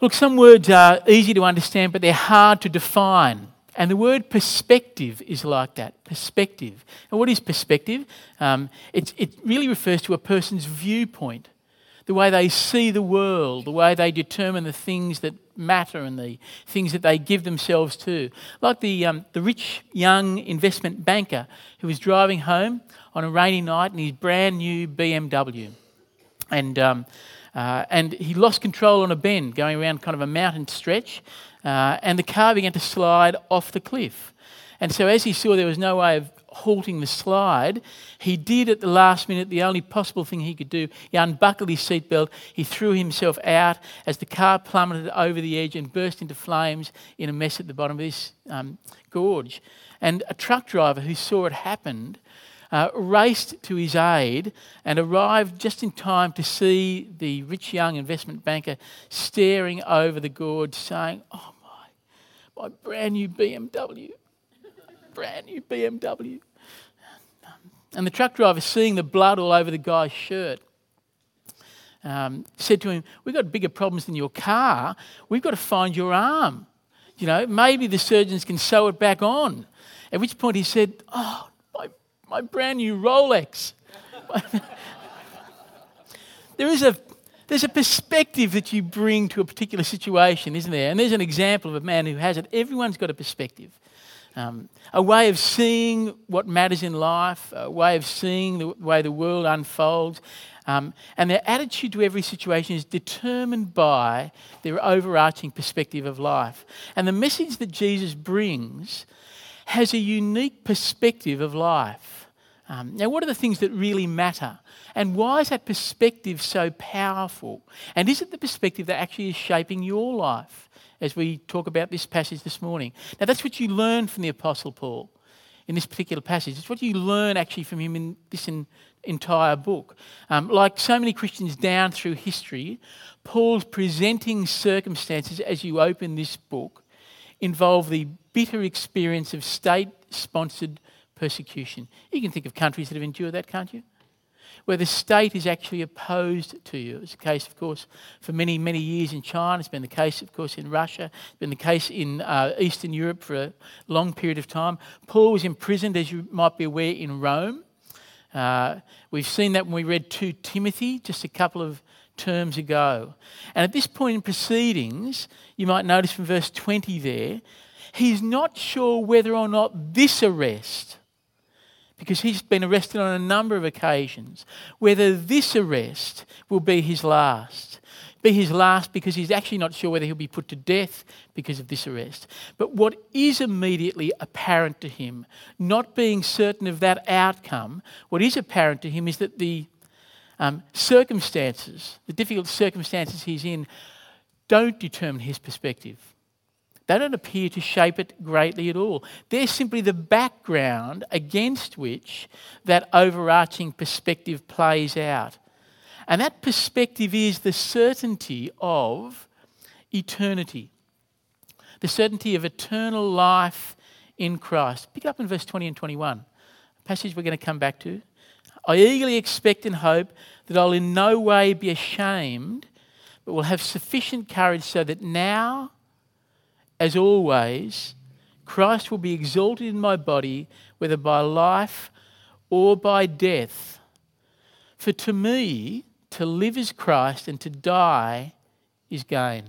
Look, some words are easy to understand, but they're hard to define. And the word perspective is like that, perspective. And what is perspective? It really refers to a person's viewpoint, the way they see the world, the way they determine the things that matter and the things that they give themselves to. Like the rich young investment banker who was driving home on a rainy night in his brand new BMW. And he lost control on a bend going around kind of a mountain stretch, and the car began to slide off the cliff. And so as he saw there was no way of halting the slide, he did at the last minute the only possible thing he could do. He unbuckled his seatbelt, he threw himself out as the car plummeted over the edge and burst into flames in a mess at the bottom of this gorge. And a truck driver who saw it happen raced to his aid and arrived just in time to see the rich young investment banker staring over the gorge saying, "Oh my brand new BMW, brand new BMW." And the truck driver, seeing the blood all over the guy's shirt, said to him, "We've got bigger problems than your car. We've got to find your arm. You know, maybe the surgeons can sew it back on." At which point he said, "Oh, my brand new Rolex." There's a perspective that you bring to a particular situation, isn't there? And there's an example of a man who has it. Everyone's got a perspective. A way of seeing what matters in life, a way of seeing the way the world unfolds. And their attitude to every situation is determined by their overarching perspective of life. And the message that Jesus brings has a unique perspective of life. Now, what are the things that really matter? And why is that perspective so powerful? And is it the perspective that actually is shaping your life as we talk about this passage this morning? Now, that's what you learn from the Apostle Paul in this particular passage. It's what you learn actually from him in this entire book. Like so many Christians down through history, Paul's presenting circumstances as you open this book involve the bitter experience of state-sponsored persecution. You can think of countries that have endured that, can't you? Where the state is actually opposed to you. It's the case, of course, for many, many years in China. It's been the case, of course, in Russia. It's been the case in Eastern Europe for a long period of time. Paul was imprisoned, as you might be aware, in Rome. We've seen that when we read 2 Timothy just a couple of terms ago. And at this point in proceedings, you might notice from verse 20 there, he's not sure whether or not this arrest, because he's been arrested on a number of occasions, whether this arrest will be his last. Be his last because he's actually not sure whether he'll be put to death because of this arrest. But what is immediately apparent to him, not being certain of that outcome, what is apparent to him is that the circumstances, the difficult circumstances he's in, don't determine his perspective. They don't appear to shape it greatly at all. They're simply the background against which that overarching perspective plays out. And that perspective is the certainty of eternity, the certainty of eternal life in Christ. Pick it up in verse 20 and 21, a passage we're going to come back to. "I eagerly expect and hope that I'll in no way be ashamed, but will have sufficient courage so that now, as always, Christ will be exalted in my body, whether by life or by death. For to me, to live is Christ, and to die is gain."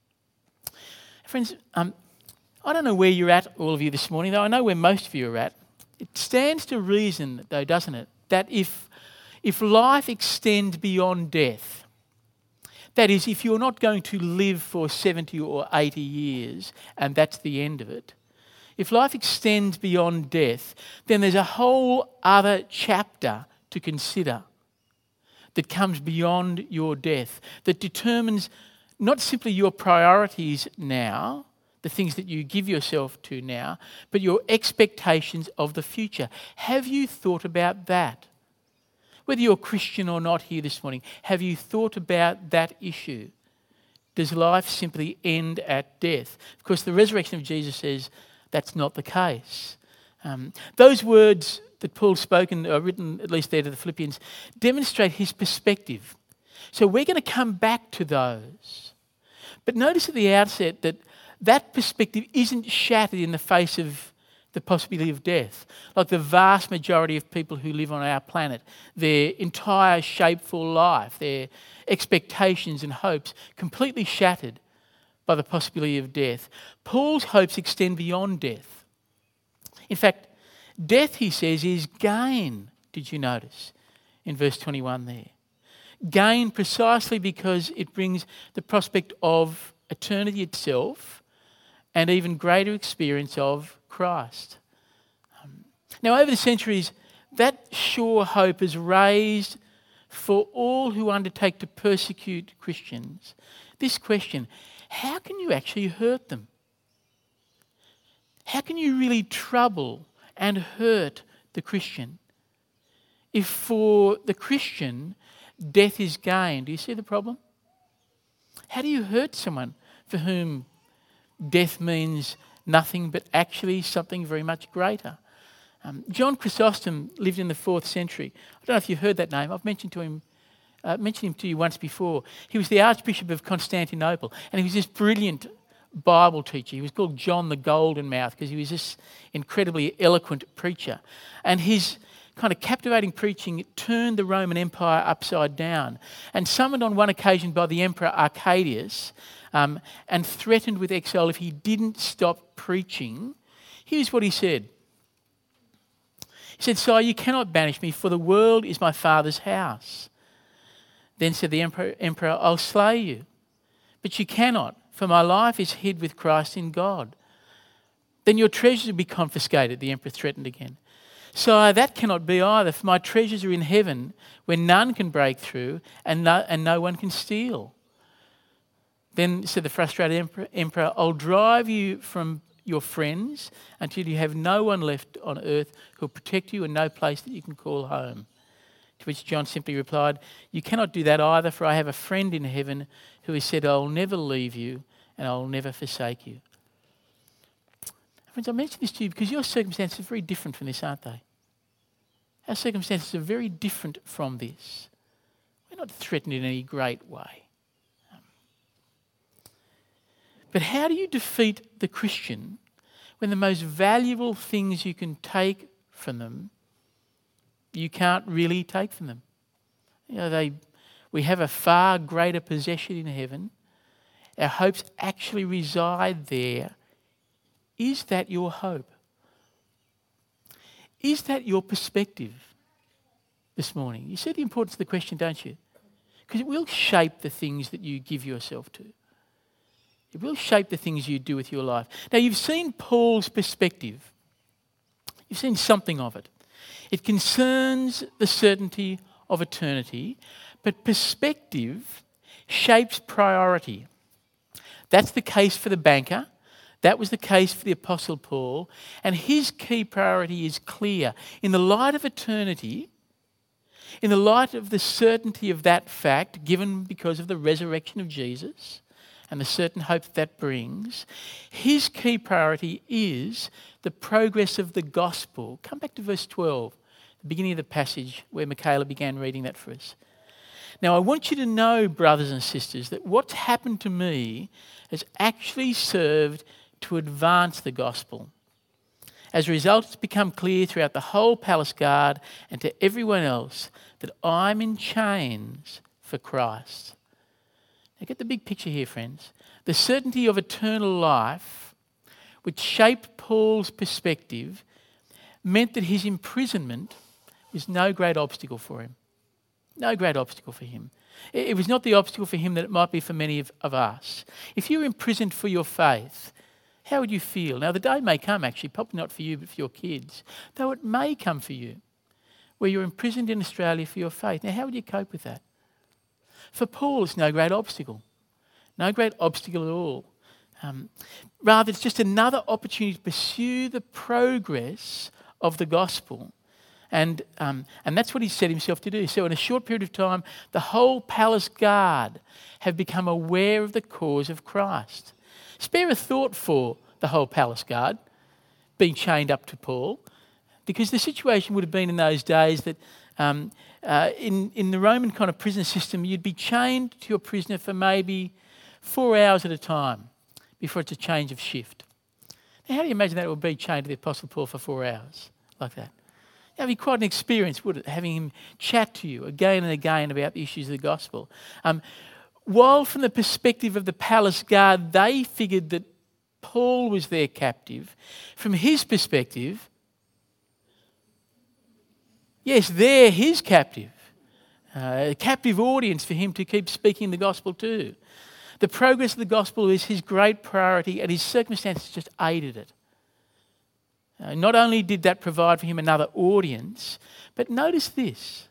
Friends, I don't know where you're at, all of you, this morning, though I know where most of you are at. It stands to reason, though, doesn't it, that if life extends beyond death, that is, if you're not going to live for 70 or 80 years and that's the end of it, if life extends beyond death, then there's a whole other chapter to consider that comes beyond your death, that determines not simply your priorities now, the things that you give yourself to now, but your expectations of the future. Have you thought about that? Whether you're Christian or not here this morning, have you thought about that issue? Does life simply end at death? Of course, the resurrection of Jesus says that's not the case. Those words that Paul's spoken, or written at least there to the Philippians, demonstrate his perspective. So we're going to come back to those. But notice at the outset that that perspective isn't shattered in the face of the possibility of death. Like the vast majority of people who live on our planet, their entire shapeful life, their expectations and hopes completely shattered by the possibility of death. Paul's hopes extend beyond death. In fact, death, he says, is gain. Did you notice in verse 21 there? Gain precisely because it brings the prospect of eternity itself and even greater experience of Christ. Now, over the centuries, that sure hope is raised for all who undertake to persecute Christians. This question, how can you actually hurt them? How can you really trouble and hurt the Christian? If for the Christian, death is gain, do you see the problem? How do you hurt someone for whom death means nothing but actually something very much greater? John Chrysostom lived in the 4th century. I don't know if you've heard that name. I've mentioned him to you once before. He was the Archbishop of Constantinople, and he was this brilliant Bible teacher. He was called John the Golden Mouth because he was this incredibly eloquent preacher. And his kind of captivating preaching turned the Roman Empire upside down. And summoned on one occasion by the Emperor Arcadius and threatened with exile if he didn't stop preaching, here's what he said. He said, "Sire, you cannot banish me, for the world is my Father's house." Then said the Emperor, "I'll slay you. But you cannot, for my life is hid with Christ in God." "Then your treasures will be confiscated," the Emperor threatened again. "Sire, that cannot be either, for my treasures are in heaven, where none can break through and no one can steal." Then said the frustrated Emperor, "I'll drive you from your friends until you have no one left on earth who will protect you and no place that you can call home." To which John simply replied, "You cannot do that either, for I have a friend in heaven who has said, I'll never leave you and I'll never forsake you." Friends, I mention this to you because your circumstances are very different from this, aren't they? Our circumstances are very different from this. We're not threatened in any great way. But how do you defeat the Christian when the most valuable things you can take from them, you can't really take from them? You know, we have a far greater possession in heaven. Our hopes actually reside there. Is that your hope? Is that your perspective this morning? You see the importance of the question, don't you? Because it will shape the things that you give yourself to. It will shape the things you do with your life. Now, you've seen Paul's perspective. You've seen something of it. It concerns the certainty of eternity, but perspective shapes priority. That's the case for the banker. That was the case for the Apostle Paul. And his key priority is clear. In the light of eternity, in the light of the certainty of that fact, given because of the resurrection of Jesus, and the certain hope that brings, his key priority is the progress of the gospel. Come back to verse 12, the beginning of the passage where Michaela began reading that for us. "Now I want you to know, brothers and sisters, that what's happened to me has actually served to advance the gospel. As a result, it's become clear throughout the whole palace guard and to everyone else that I'm in chains for Christ." Now get the big picture here, friends. The certainty of eternal life, which shaped Paul's perspective, meant that his imprisonment was no great obstacle for him. No great obstacle for him. It was not the obstacle for him that it might be for many of us. If you were imprisoned for your faith, how would you feel? Now the day may come, actually, probably not for you but for your kids, though it may come for you, where you're imprisoned in Australia for your faith. Now how would you cope with that? For Paul, it's no great obstacle. No great obstacle at all. Rather, it's just another opportunity to pursue the progress of the gospel. And that's what he set himself to do. So in a short period of time, the whole palace guard have become aware of the cause of Christ. Spare a thought for the whole palace guard being chained up to Paul, because the situation would have been in those days that in the Roman kind of prison system, you'd be chained to your prisoner for maybe 4 hours at a time before it's a change of shift. Now, how do you imagine that it would be chained to the Apostle Paul for 4 hours like that? It would be quite an experience, would it, having him chat to you again and again about the issues of the gospel. While from the perspective of the palace guard, they figured that Paul was their captive, from his perspective, yes, they're his captive. A captive audience for him to keep speaking the gospel to. The progress of the gospel is his great priority, and his circumstances just aided it. Not only did that provide for him another audience, but notice this.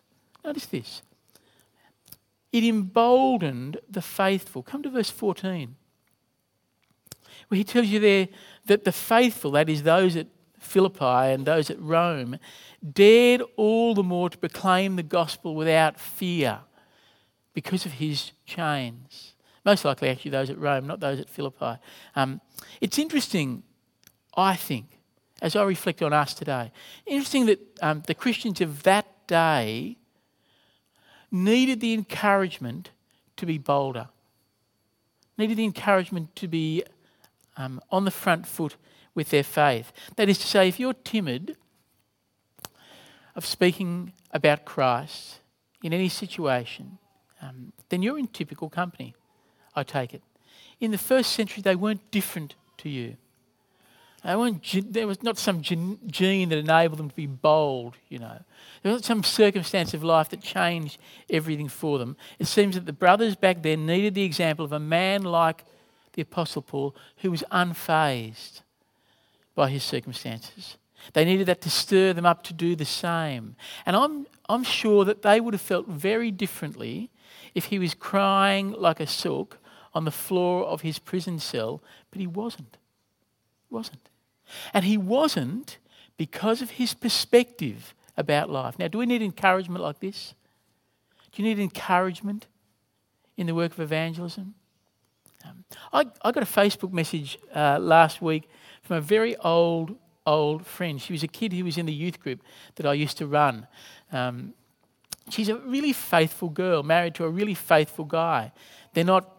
It emboldened the faithful. Come to verse 14, where he tells you there that the faithful, that is those at Philippi and those at Rome, dared all the more to proclaim the gospel without fear because of his chains. Most likely actually those at Rome, not those at Philippi. It's interesting, I think, as I reflect on us today, interesting that the Christians of that day needed the encouragement to be bolder, needed the encouragement to be on the front foot with their faith. That is to say, if you're timid of speaking about Christ in any situation, then you're in typical company, I take it. In the first century, they weren't different to you. There was not some gene that enabled them to be bold, you know. There wasn't some circumstance of life that changed everything for them. It seems that the brothers back then needed the example of a man like the Apostle Paul who was unfazed by his circumstances. They needed that to stir them up to do the same. And I'm sure that they would have felt very differently if he was crying like a sook on the floor of his prison cell, but he wasn't. And he wasn't because of his perspective about life. Now, do we need encouragement like this? Do you need encouragement in the work of evangelism? I got a Facebook message last week from a very old friend. She was a kid who was in the youth group that I used to run. She's a really faithful girl, married to a really faithful guy. They're not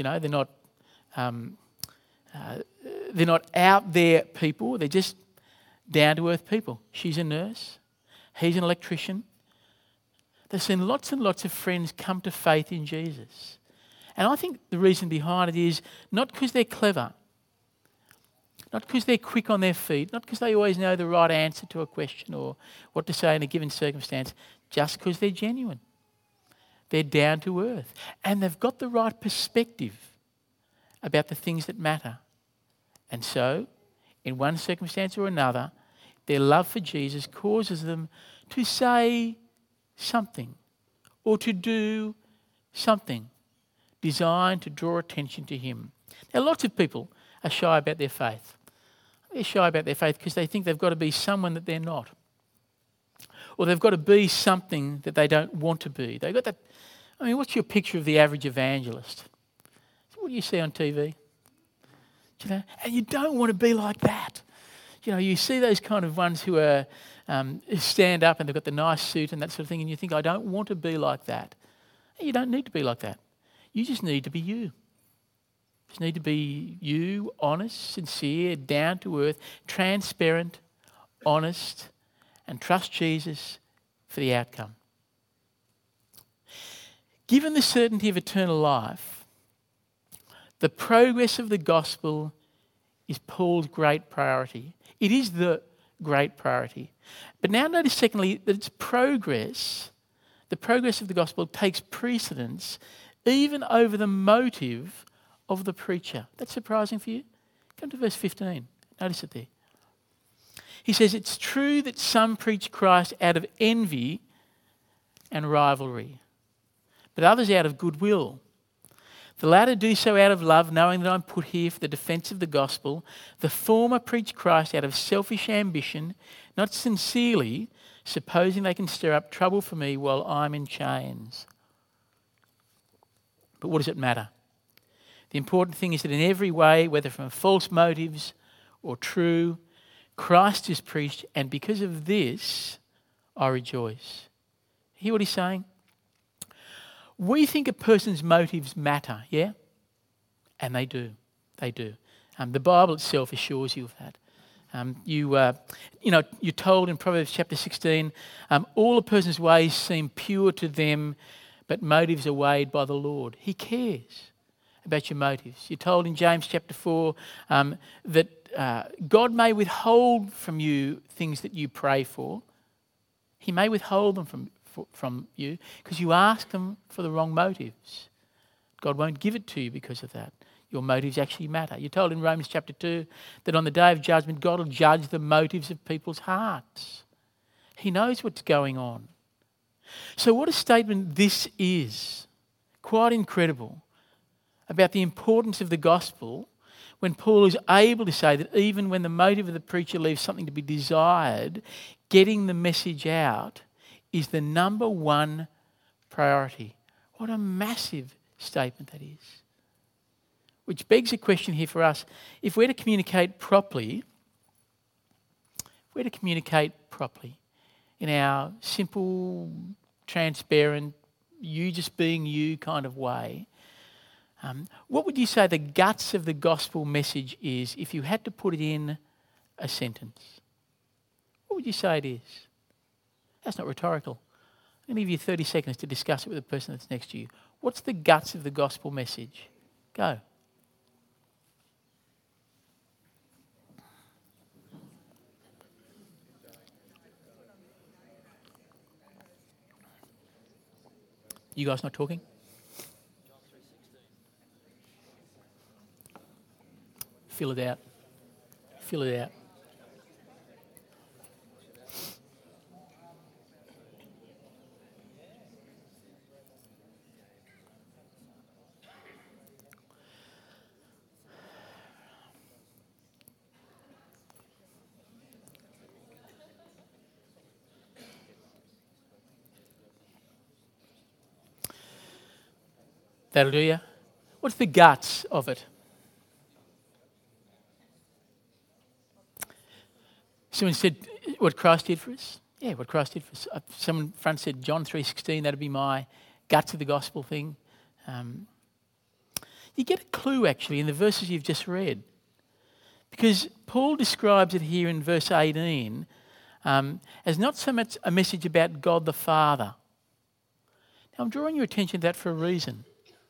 out there people. They're just down-to-earth people. She's a nurse. He's an electrician. They've seen lots and lots of friends come to faith in Jesus. And I think the reason behind it is not because they're clever, not because they're quick on their feet, not because they always know the right answer to a question or what to say in a given circumstance, just because they're genuine. They're down to earth. And they've got the right perspective about the things that matter. And so, in one circumstance or another, their love for Jesus causes them to say something or to do something designed to draw attention to him. Now, lots of people are shy about their faith. They're shy about their faith because they think they've got to be someone that they're not. Or they've got to be something that they don't want to be. They've got that. I mean, what's your picture of the average evangelist? What do you see on TV? You know, and you don't want to be like that. You know, you see those kind of ones who are stand up and they've got the nice suit and that sort of thing, and you think, I don't want to be like that. And you don't need to be like that. You just need to be you. You just need to be you, honest, sincere, down to earth, transparent, honest, and trust Jesus for the outcome. Given the certainty of eternal life, the progress of the gospel is Paul's great priority. It is the great priority. But now notice secondly that its progress, the progress of the gospel takes precedence even over the motive of the preacher. That's surprising for you? Come to verse 15. Notice it there. He says, it's true that some preach Christ out of envy and rivalry, but others out of goodwill. The latter do so out of love, knowing that I'm put here for the defence of the gospel. The former preach Christ out of selfish ambition, not sincerely, supposing they can stir up trouble for me while I'm in chains. But what does it matter? The important thing is that in every way, whether from false motives or true, Christ is preached, and because of this, I rejoice. Hear what he's saying? We think a person's motives matter, yeah? And they do. They do. The Bible itself assures you of that. You're told in Proverbs chapter 16, all a person's ways seem pure to them, but motives are weighed by the Lord. He cares about your motives. You're told in James chapter 4 that God may withhold from you things that you pray for. He may withhold them from you because you ask them for the wrong motives. God won't give it to you because of that. Your motives actually matter. You're told in Romans chapter 2 that on the day of judgment, God will judge the motives of people's hearts. He knows what's going on. So what a statement this is. Quite incredible about the importance of the gospel when Paul is able to say that even when the motive of the preacher leaves something to be desired, getting the message out is the number one priority. What a massive statement that is. Which begs a question here for us. If we're to communicate properly in our simple, transparent, you just being you kind of way, what would you say the guts of the gospel message is if you had to put it in a sentence? What would you say it is? That's not rhetorical. I'm going to give you 30 seconds to discuss it with the person that's next to you. What's the guts of the gospel message? Go. You guys not talking? Fill it out. Fill it out. That'll do you. What's the guts of it? Someone said what Christ did for us? Yeah, what Christ did for us. Someone front said John 3:16, that'd be my guts of the gospel thing. You get a clue actually in the verses you've just read. Because Paul describes it here in verse 18 as not so much a message about God the Father. Now I'm drawing your attention to that for a reason.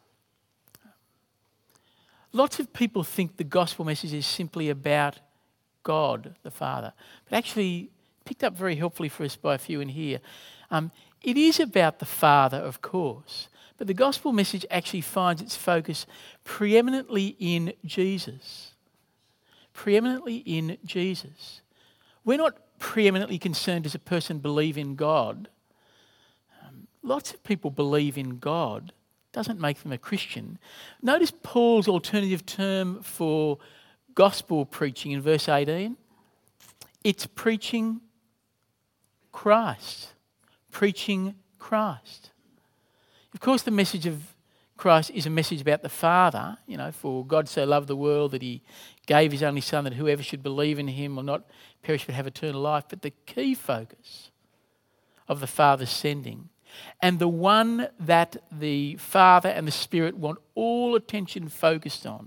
Lots of people think the gospel message is simply about God the Father. But actually, picked up very helpfully for us by a few in here, it is about the Father, of course. But the gospel message actually finds its focus preeminently in Jesus. Preeminently in Jesus. We're not preeminently concerned does a person believe in God. Lots of people believe in God. Doesn't make them a Christian. Notice Paul's alternative term for gospel preaching in verse 18. It's preaching Christ. Preaching Christ. Of course, the message of Christ is a message about the Father. For God so loved the world that he gave his only Son that whoever should believe in him will not perish but have eternal life. But the key focus of the Father's sending and the one that the Father and the Spirit want all attention focused on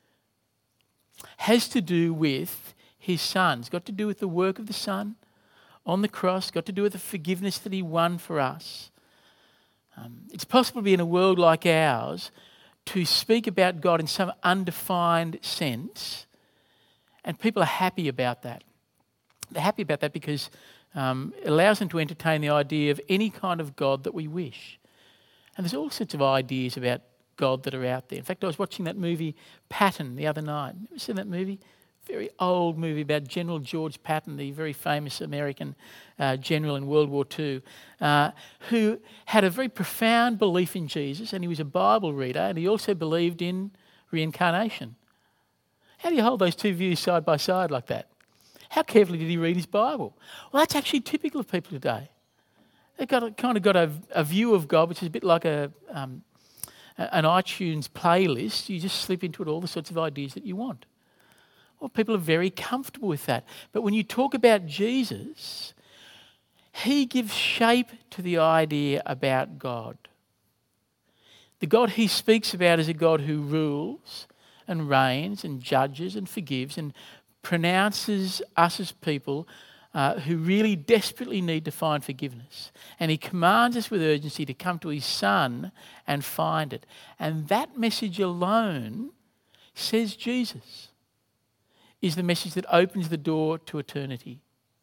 has to do with his Son. It's got to do with the work of the Son on the cross, got to do with the forgiveness that he won for us. It's possible to be in a world like ours to speak about God in some undefined sense, and people are happy about that. They're happy about that because it allows them to entertain the idea of any kind of God that we wish. And there's all sorts of ideas about God that are out there. In fact, I was watching that movie Patton the other night. Have you seen that movie? Very old movie about General George Patton, the very famous American general in World War II, who had a very profound belief in Jesus, and he was a Bible reader, and he also believed in reincarnation. How do you hold those two views side by side like that? How carefully did he read his Bible? Well, that's actually typical of people today. They've got a view of God, which is a bit like an iTunes playlist. You just slip into it all the sorts of ideas that you want. Well, people are very comfortable with that. But when you talk about Jesus, he gives shape to the idea about God. The God he speaks about is a God who rules, and reigns and judges and forgives and pronounces us as people who really desperately need to find forgiveness. And he commands us with urgency to come to his Son and find it. And that message alone, says Jesus, is the message that opens the door to eternity.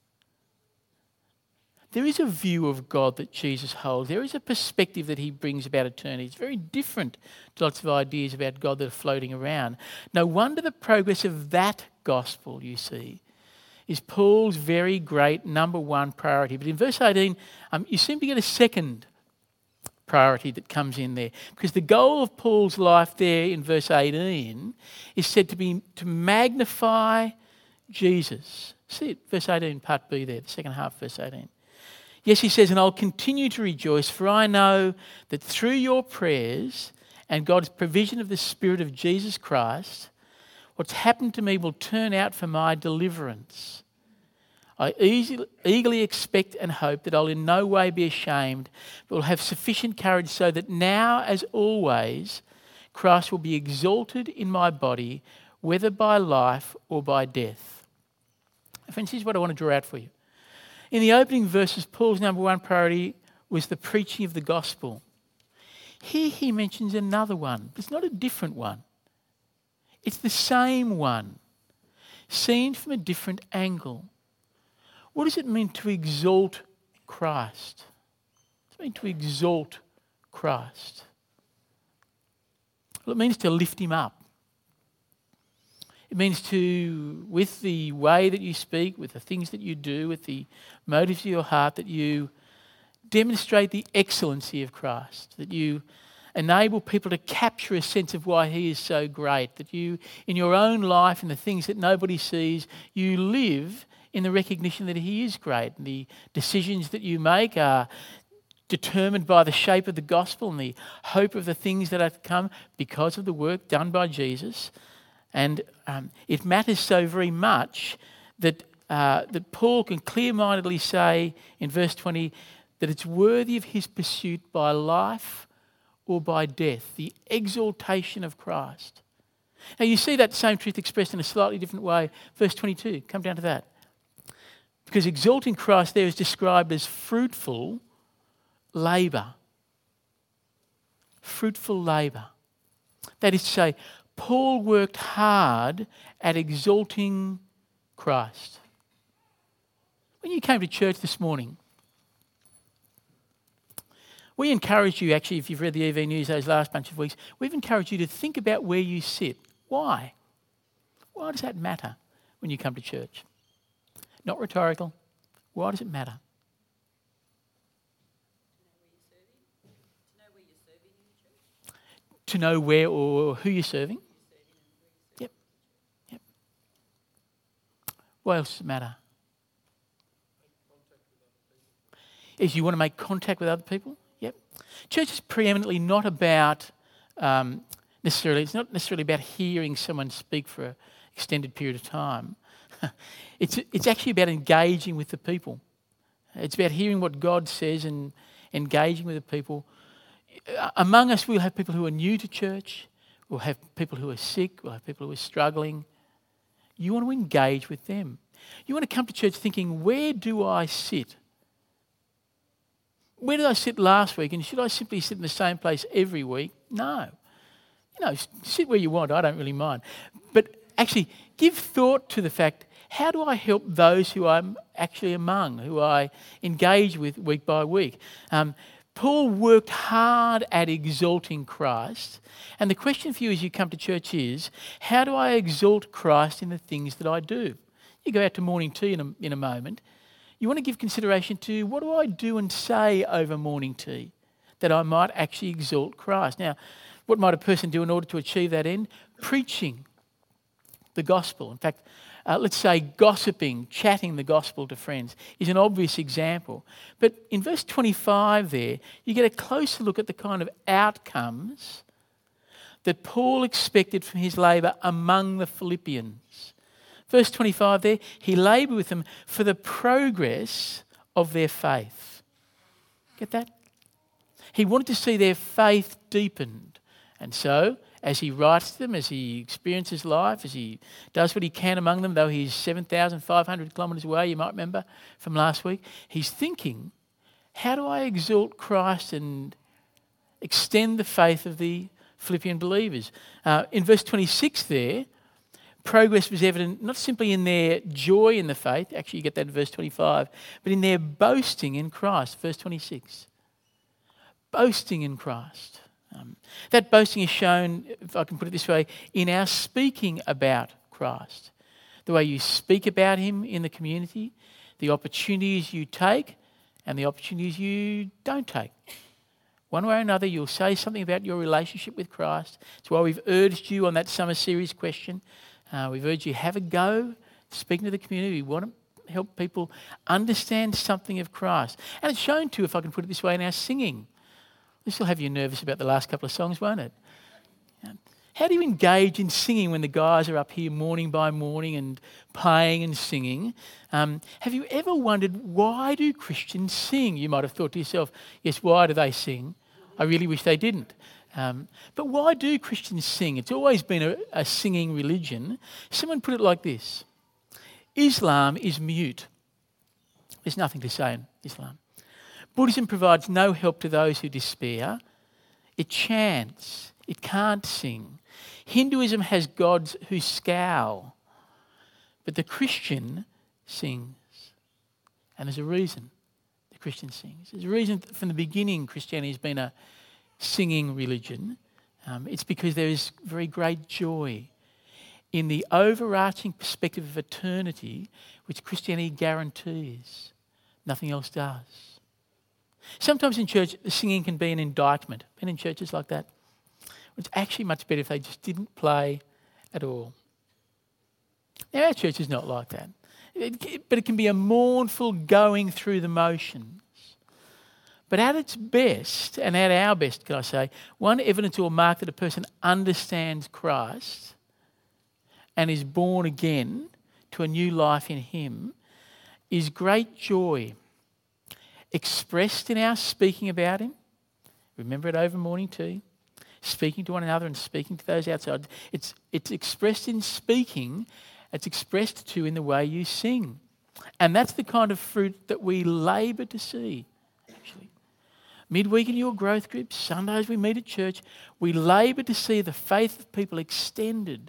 There is a view of God that Jesus holds. There is a perspective that he brings about eternity. It's very different to lots of ideas about God that are floating around. No wonder the progress of that gospel, you see, is Paul's very great number one priority. But in verse 18, you seem to get a second priority that comes in there. Because the goal of Paul's life there in verse 18 is said to be to magnify Jesus. See it, verse 18, part B there, the second half, verse 18. Yes, he says, and I'll continue to rejoice, for I know that through your prayers and God's provision of the Spirit of Jesus Christ, what's happened to me will turn out for my deliverance. I eagerly expect and hope that I'll in no way be ashamed, but will have sufficient courage so that now, as always, Christ will be exalted in my body, whether by life or by death. Friends, here's what I want to draw out for you. In the opening verses, Paul's number one priority was the preaching of the gospel. Here he mentions another one. It's not a different one. It's the same one, seen from a different angle. What does it mean to exalt Christ? What does it mean to exalt Christ? Well, it means to lift him up. It means to, with the way that you speak, with the things that you do, with the motives of your heart, that you demonstrate the excellency of Christ, that you enable people to capture a sense of why he is so great, that you, in your own life and the things that nobody sees, you live in the recognition that he is great. And the decisions that you make are determined by the shape of the gospel and the hope of the things that are to come because of the work done by Jesus. And it matters so very much that Paul can clear-mindedly say in verse 20 that it's worthy of his pursuit by life or by death, the exaltation of Christ. Now you see that same truth expressed in a slightly different way. Verse 22, come down to that. Because exalting Christ there is described as fruitful labour. Fruitful labour. That is to say, Paul worked hard at exalting Christ. When you came to church this morning, we encourage you, actually, if you've read the EV News those last bunch of weeks, we've encouraged you to think about where you sit. Why? Why does that matter when you come to church? Not rhetorical. Why does it matter? To know where or who you're serving. Yep. What else does it matter? Is you want to make contact with other people? Yep. Church is preeminently not about it's not necessarily about hearing someone speak for an extended period of time. It's actually about engaging with the people. It's about hearing what God says and engaging with the people. Among us, we'll have people who are new to church. We'll have people who are sick. We'll have people who are struggling. You want to engage with them. You want to come to church thinking, where do I sit? Where did I sit last week? And should I simply sit in the same place every week? No. Sit where you want. I don't really mind. But actually, give thought to the fact, how do I help those who I'm actually among, who I engage with week by week? Paul worked hard at exalting Christ. And the question for you as you come to church is, how do I exalt Christ in the things that I do? You go out to morning tea in a moment. You want to give consideration to, what do I do and say over morning tea that I might actually exalt Christ? Now, what might a person do in order to achieve that end? Preaching the gospel. In fact, let's say gossiping, chatting the gospel to friends is an obvious example. But in verse 25 there, you get a closer look at the kind of outcomes that Paul expected from his labour among the Philippians. Verse 25 there, he laboured with them for the progress of their faith. Get that? He wanted to see their faith deepened. And so, as he writes to them, as he experiences life, as he does what he can among them, though he's 7,500 kilometres away, you might remember from last week, he's thinking, how do I exalt Christ and extend the faith of the Philippian believers? In verse 26 there, progress was evident not simply in their joy in the faith, actually you get that in verse 25, but in their boasting in Christ, verse 26. Boasting in Christ. That boasting is shown, if I can put it this way, in our speaking about Christ. The way you speak about him in the community, the opportunities you take and the opportunities you don't take. One way or another, you'll say something about your relationship with Christ. That's why we've urged you on that summer series question. We've urged you, have a go speaking to the community. We want to help people understand something of Christ. And it's shown too, if I can put it this way, in our singing. This will have you nervous about the last couple of songs, won't it? How do you engage in singing when the guys are up here morning by morning and playing and singing? Have you ever wondered, why do Christians sing? You might have thought to yourself, yes, why do they sing? I really wish they didn't. But why do Christians sing? It's always been a singing religion. Someone put it like this: Islam is mute. There's nothing to say in Islam. Buddhism provides no help to those who despair. It chants. It can't sing. Hinduism has gods who scowl. But the Christian sings. And there's a reason the Christian sings. There's a reason from the beginning Christianity has been a singing religion. It's because there is very great joy in the overarching perspective of eternity which Christianity guarantees. Nothing else does. Sometimes in church, singing can be an indictment. Been in churches like that? It's actually much better if they just didn't play at all. Now, our church is not like that. But it can be a mournful going through the motions. But at its best, and at our best, can I say, one evidence or mark that a person understands Christ and is born again to a new life in him is great joy expressed in our speaking about him. Remember it over morning tea. Speaking to one another and speaking to those outside. It's expressed in speaking. It's expressed too in the way you sing. And that's the kind of fruit that we labour to see, actually. Midweek in your growth groups, Sundays we meet at church, we labour to see the faith of people extended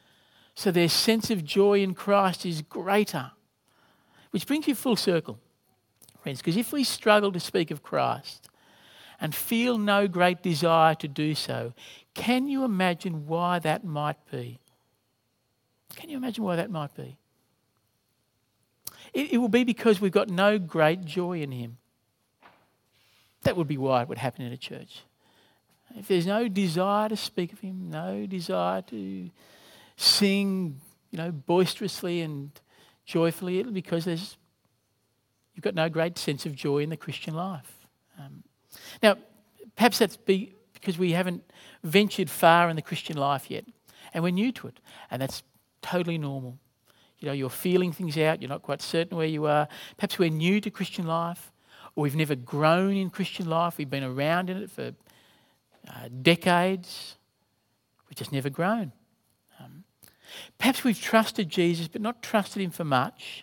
so their sense of joy in Christ is greater. Which brings you full circle, friends, because if we struggle to speak of Christ and feel no great desire to do so, can you imagine why that might be? Can you imagine why that might be? It will be because we've got no great joy in him. That would be why it would happen in a church. If there's no desire to speak of him, no desire to sing, boisterously and joyfully, it'll be because you've got no great sense of joy in the Christian life. Now, perhaps that's because we haven't ventured far in the Christian life yet, and we're new to it, and that's totally normal. You're feeling things out, you're not quite certain where you are. Perhaps we're new to Christian life, or we've never grown in Christian life. We've been around in it for decades. We've just never grown. Perhaps we've trusted Jesus but not trusted him for much.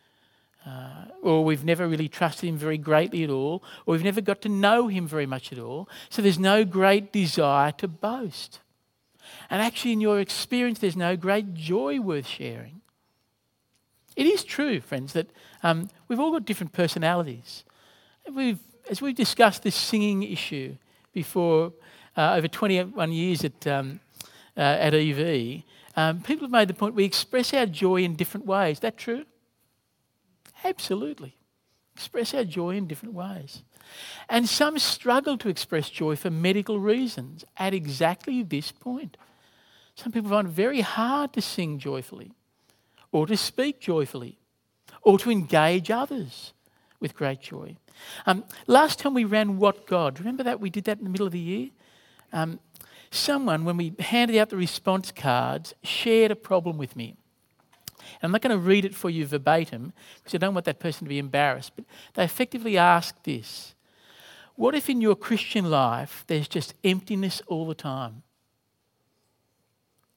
Or we've never really trusted him very greatly at all. Or we've never got to know him very much at all. So there's no great desire to boast. And actually in your experience there's no great joy worth sharing. It is true, friends, that we've all got different personalities. As we've discussed this singing issue before, over 21 years at EV, people have made the point we express our joy in different ways. Is that true? Absolutely. Express our joy in different ways. And some struggle to express joy for medical reasons at exactly this point. Some people find it very hard to sing joyfully, or to speak joyfully, or to engage others with great joy. Last time we ran What God, remember that? We did that in the middle of the year. Someone, when we handed out the response cards, shared a problem with me. And I'm not going to read it for you verbatim because I don't want that person to be embarrassed, but they effectively asked this: what if in your Christian life there's just emptiness all the time?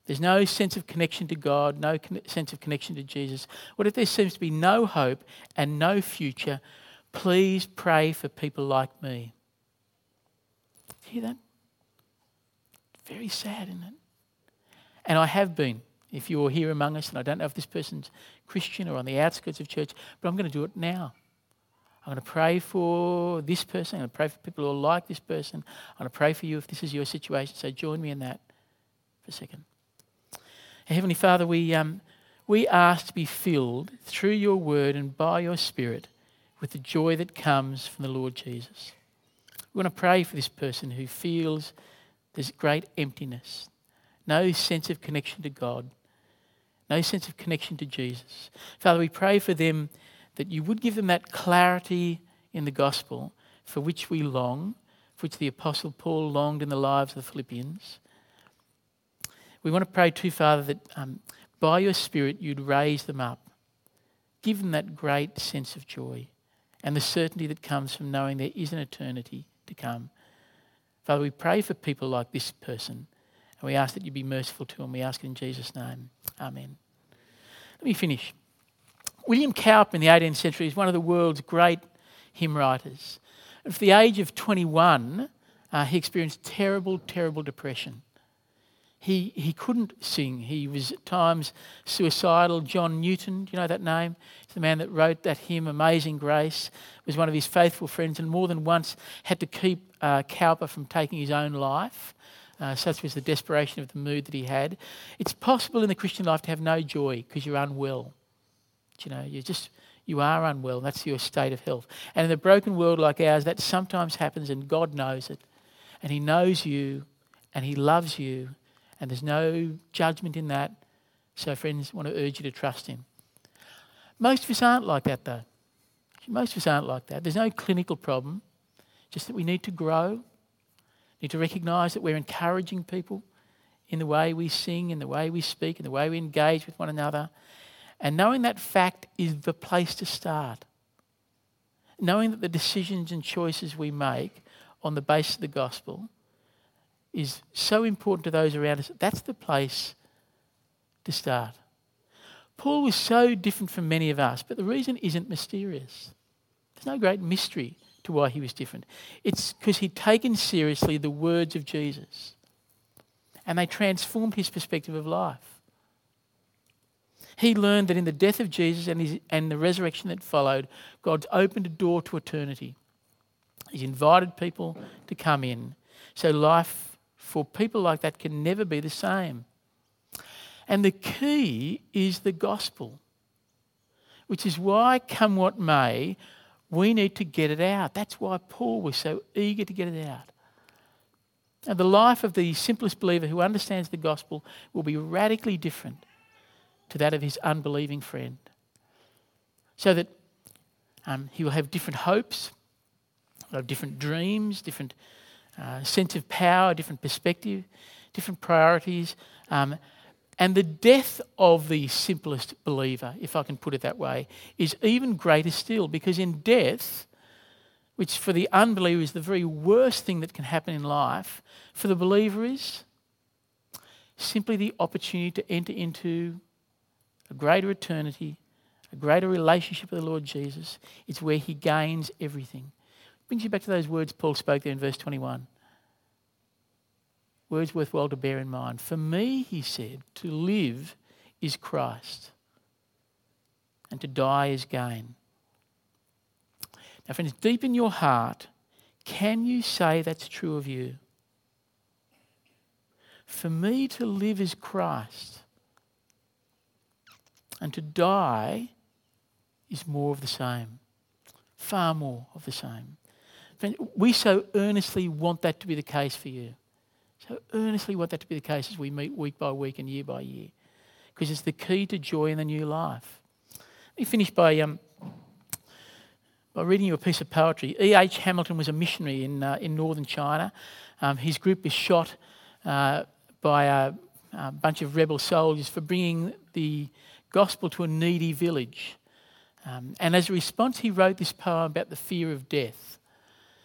There's no sense of connection to God, no sense of connection to Jesus. What if there seems to be no hope and no future? Please pray for people like me. Hear that? Very sad, isn't it? And I have been. If you're here among us, and I don't know if this person's Christian or on the outskirts of church, but I'm going to do it now. I'm going to pray for this person. I'm going to pray for people who are like this person. I'm going to pray for you if this is your situation. So join me in that for a second. Heavenly Father, we ask to be filled through your word and by your Spirit with the joy that comes from the Lord Jesus. We want to pray for this person who feels there's great emptiness, no sense of connection to God, no sense of connection to Jesus. Father, we pray for them that you would give them that clarity in the gospel for which we long, for which the Apostle Paul longed in the lives of the Philippians. We want to pray too, Father, that by your Spirit you'd raise them up. Give them that great sense of joy and the certainty that comes from knowing there is an eternity to come. Father, we pray for people like this person and we ask that you be merciful to them. We ask it in Jesus' name. Amen. Let me finish. William Cowper in the 18th century is one of the world's great hymn writers. At the age of 21, he experienced terrible, terrible depression. He couldn't sing. He was at times suicidal. John Newton, do you know that name? He's the man that wrote that hymn, Amazing Grace, was one of his faithful friends and more than once had to keep Cowper from taking his own life. Such was the desperation of the mood that he had. It's possible in the Christian life to have no joy because you're unwell. You are unwell. That's your state of health. And in a broken world like ours, that sometimes happens and God knows it. And he knows you and he loves you. And there's no judgment in that. So friends, I want to urge you to trust him. Most of us aren't like that though. Most of us aren't like that. There's no clinical problem. Just that we need to grow. Need to recognise that we're encouraging people in the way we sing, in the way we speak, in the way we engage with one another. And knowing that fact is the place to start. Knowing that the decisions and choices we make on the basis of the gospel is so important to those around us. That's the place to start. Paul was so different from many of us, but the reason isn't mysterious. There's no great mystery to why he was different. It's because he'd taken seriously the words of Jesus and they transformed his perspective of life. He learned that in the death of Jesus and the resurrection that followed, God's opened a door to eternity. He's invited people to come in. So life for people like that can never be the same. And the key is the gospel, which is why, come what may, we need to get it out. That's why Paul was so eager to get it out. And the life of the simplest believer who understands the gospel will be radically different to that of his unbelieving friend. So that he will have different hopes, will have different dreams, different sense of power, different perspective, different priorities. And the death of the simplest believer, if I can put it that way, is even greater still, because in death, which for the unbeliever is the very worst thing that can happen in life, for the believer is simply the opportunity to enter into a greater eternity, a greater relationship with the Lord Jesus. It's where he gains everything. Brings you back to those words Paul spoke there in verse 21. Words worthwhile to bear in mind. For me, he said, to live is Christ and to die is gain. Now friends, deep in your heart, can you say that's true of you? For me to live is Christ and to die is more of the same. Far more of the same. Friends, we so earnestly want that to be the case for you. So earnestly want that to be the case as we meet week by week and year by year. Because it's the key to joy in the new life. Let me finish by reading you a piece of poetry. E.H. Hamilton was a missionary in northern China. His group was shot by a bunch of rebel soldiers for bringing the gospel to a needy village. And as a response, he wrote this poem about the fear of death.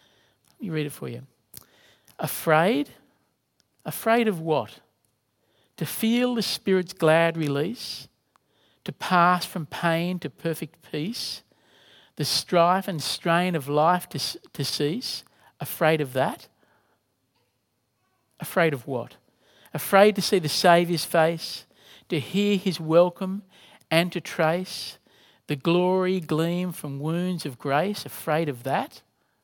Let me read it for you. Afraid? Afraid of what? to feel the Spirit's glad release, to pass from pain to perfect peace, the strife and strain of life to cease, afraid of that? Afraid of what? Afraid to see the Saviour's face, to hear his welcome and to trace the glory gleam from wounds of grace? Afraid of that?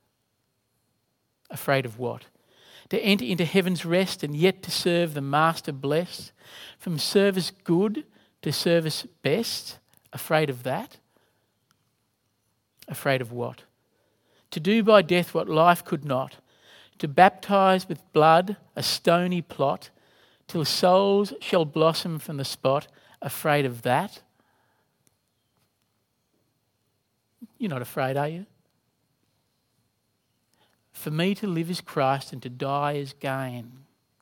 Afraid of what? To enter into heaven's rest and yet to serve the Master blessed, from service good to service best? Afraid of that? Afraid of what? To do by death what life could not, to baptise with blood a stony plot, till souls shall blossom from the spot? Afraid of that? You're not afraid, are you? For me to live is Christ and to die is gain.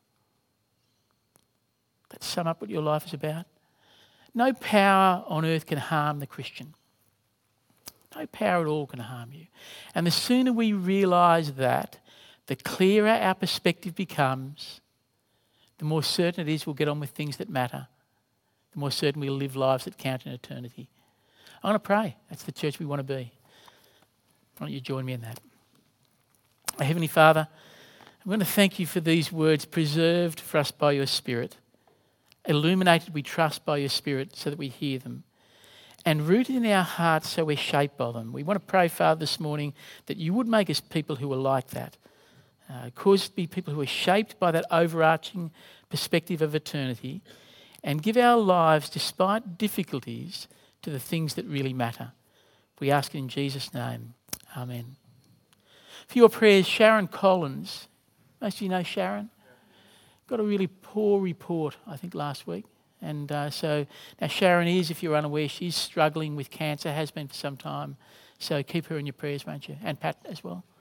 Let's sum up what your life is about. No power on earth can harm the Christian. No power at all can harm you. And the sooner we realise that, the clearer our perspective becomes, the more certain it is we'll get on with things that matter, the more certain we'll live lives that count in eternity. I'm going to pray. That's the church we want to be. Why don't you join me in that? Our Heavenly Father, I'm going to thank you for these words preserved for us by your Spirit, illuminated, we trust, by your Spirit so that we hear them, and rooted in our hearts so we're shaped by them. We want to pray, Father, this morning that you would make us people who are like that. Cause us to be people who are shaped by that overarching perspective of eternity and give our lives, despite difficulties, to the things that really matter. We ask it in Jesus' name. Amen. For your prayers, Sharon Collins. Most of you know Sharon. Got a really poor report, I think, last week. And so now Sharon is, if you're unaware, she's struggling with cancer, has been for some time. So keep her in your prayers, won't you? And Pat as well.